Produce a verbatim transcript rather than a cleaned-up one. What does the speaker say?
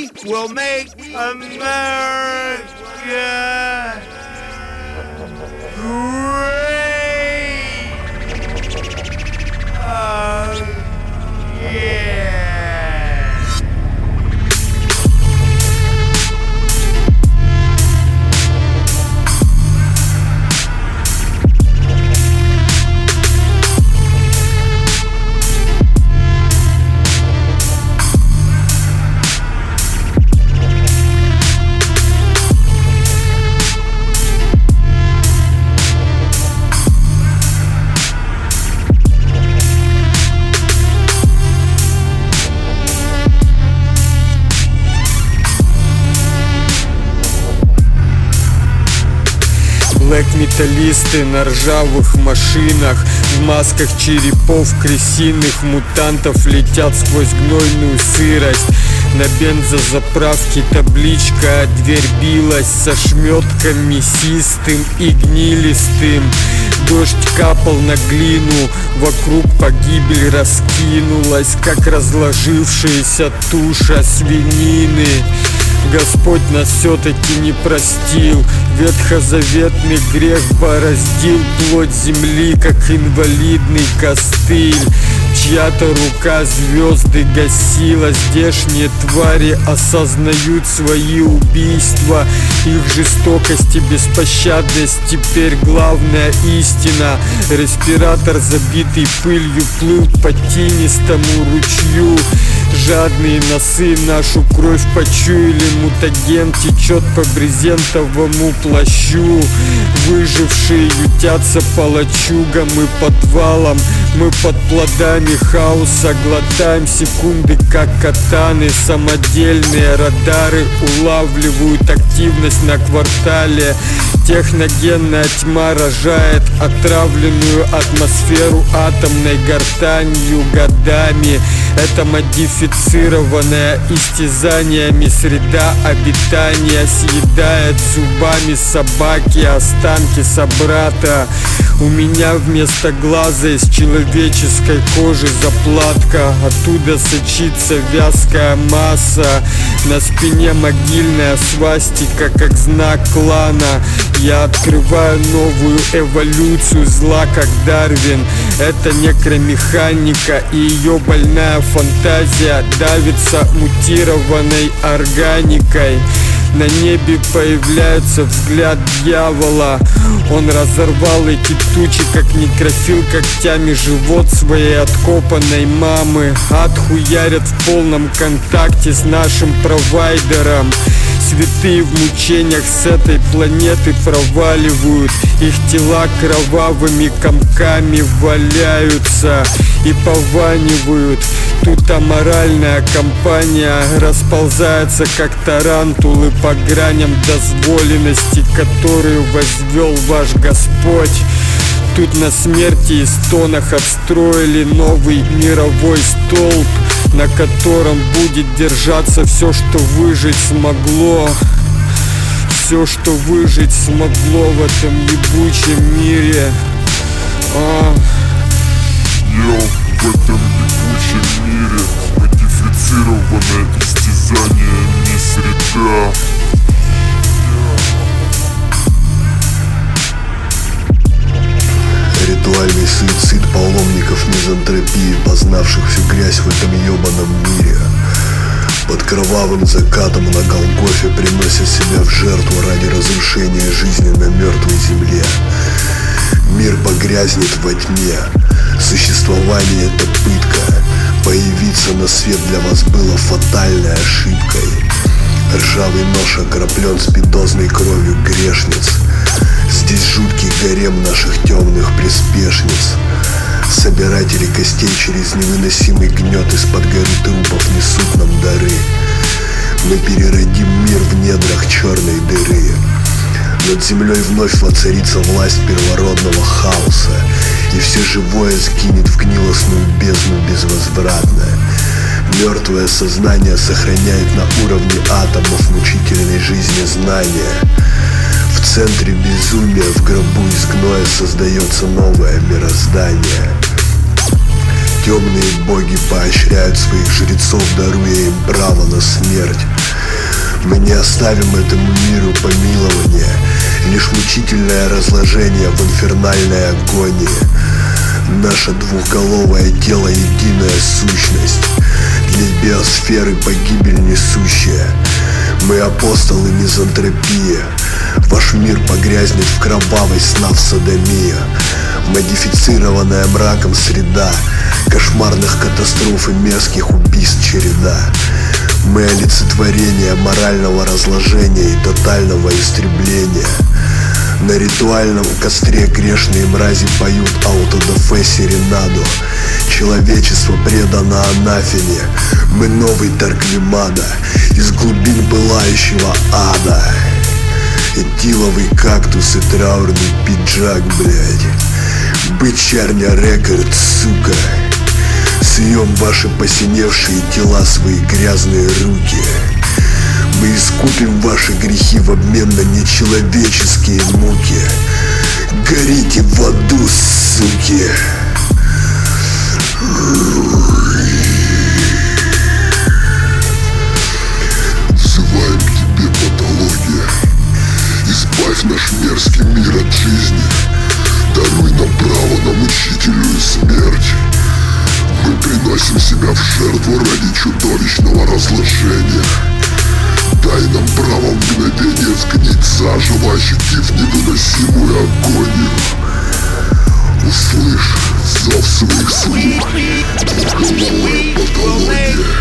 We will make America great again. Блэк-металлисты на ржавых машинах, в масках черепов крысиных мутантов летят сквозь гнойную сырость. На бензозаправке табличка, дверь билась со шметком мясистым и гнилистым. Дождь капал на глину, вокруг погибель раскинулась, как разложившаяся туша свинины. Господь нас все-таки не простил, ветхозаветный грех бороздил плоть земли, как инвалидный костыль. Чья-то рука звезды гасила, здешние твари осознают свои убийства. Их жестокость и беспощадность теперь главная истина. Респиратор, забитый пылью, плыл по тинистому ручью. Жадные носы нашу кровь почуяли, мутаген течет по брезентовому плащу. Выжившие ютятся по лачугам и подвалам. Мы под плодами хаоса глотаем секунды, как катаны. Самодельные радары улавливают активность на квартале. Техногенная тьма рожает отравленную атмосферу атомной гортанью годами. Это модифицированная истязаниями среда обитания съедает зубами собаки останки собрата. У меня вместо глаза из человеческой кожи заплатка, оттуда сочится вязкая масса. На спине могильная свастика, как знак клана. Я открываю новую эволюцию зла, как Дарвин. Это некромеханика, и ее больная фантазия давится мутированной органикой. На небе появляется взгляд дьявола. Он разорвал эти тучи, как некрофил, когтями живот своей откопанной мамы. Ад хуярят в полном контакте с нашим провайдером. Святые в мучениях с этой планеты проваливают. Их тела кровавыми комками валяются и пованивают. Тут аморальная компания расползается, как тарантулы по граням дозволенности, которую возвел ваш Господь. Тут на смерти и стонах отстроили новый мировой столб, на котором будет держаться все, что выжить смогло. Все, что выжить смогло в этом ебучем мире. а. Йоу, в этом ебучем мире модифицированное истязание не среда. Ритуальный суицид паломников мизантропии, познавших всю грязь в этом ебаном мире. Под кровавым закатом на Голгофе приносят себя в жертву ради разрушения жизни на мертвой земле. Мир погрязнет во тьме. Существование — это пытка. Появиться на свет для вас было фатальной ошибкой. Ржавый нож окроплен спидозной кровью грешниц. Здесь жуткий гарем наших темных приспешниц. Собиратели костей через невыносимый гнет из-под горы трупов несут нам дары. Мы переродим мир в недрах черной дыры. Над землей вновь воцарится власть первородного хаоса, и все живое сгинет в гнилостную бездну безвозвратно. Мертвое сознание сохраняет на уровне атомов мучительной жизни знания. В центре безумия, в гробу из гноя создается новое мироздание. Темные боги поощряют своих жрецов, даруя им право на смерть. Мы не оставим этому миру помилования, лишь мучительное разложение в инфернальной агонии. Наше двухголовое тело — единая сущность, для биосферы погибель несущая. Мы апостолы мизантропии, ваш мир погрязнет в кровавой снав содомия. Модифицированная мраком среда, кошмарных катастроф и мерзких убийств череда. Мы олицетворение морального разложения и тотального истребления. На ритуальном костре грешные мрази поют аутодафе серенаду. Человечество предано анафеме. Мы новый Тарквимада из глубин пылающего ада. Этиловый кактус и траурный пиджак, блядь. Бычарня рекорд, сука. Съем ваши посиневшие тела, свои грязные руки. Мы искупим ваши грехи в обмен на нечеловеческие муки. Горите в аду, суки. Взываем к тебе, патология. Избавь наш мерзкий мир от жизни. Даруй нам право на мучительную смерть. Мы приносим себя в жертву ради чудовищного разложения. Дай нам право в мгновение сгнить заживо, ощутив невыносимую агонию. Услышь зов своих слуг, двухголовая патология.